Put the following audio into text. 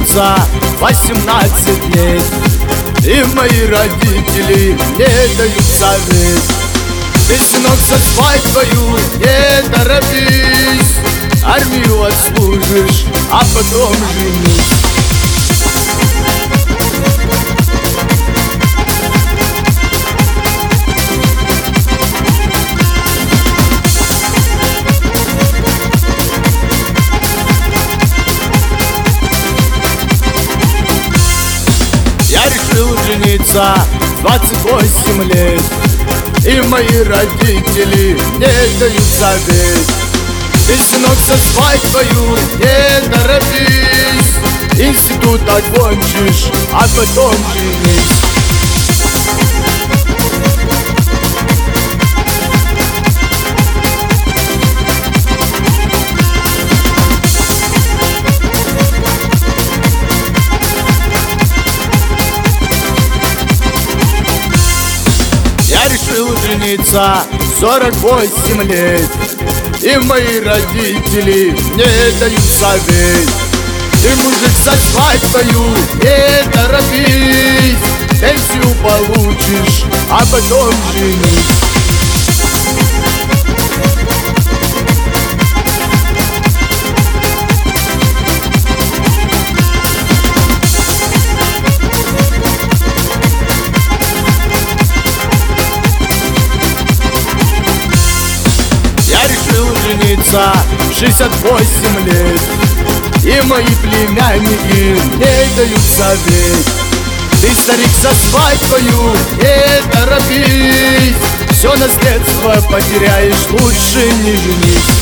жениться 18 лет. И мои родители мне дают совет: ты, сынок, со свадьбою не торопись, армию отслужишь, а потом женись. Я решил жениться 28 лет, и мои родители мне дают совет: ты, сынок, со свадьбою не торопись, институт окончишь, а потом женись. Я решил жениться 48 лет, и мои родители мне дают совет: ты, мужик, со свадьбою не торопись, пенсию получишь, а потом женись. Жениться 68 лет, и мои племянники мне дают совет: ты, старик, со свадьбою не торопись, все наследство потеряешь, лучше не женись.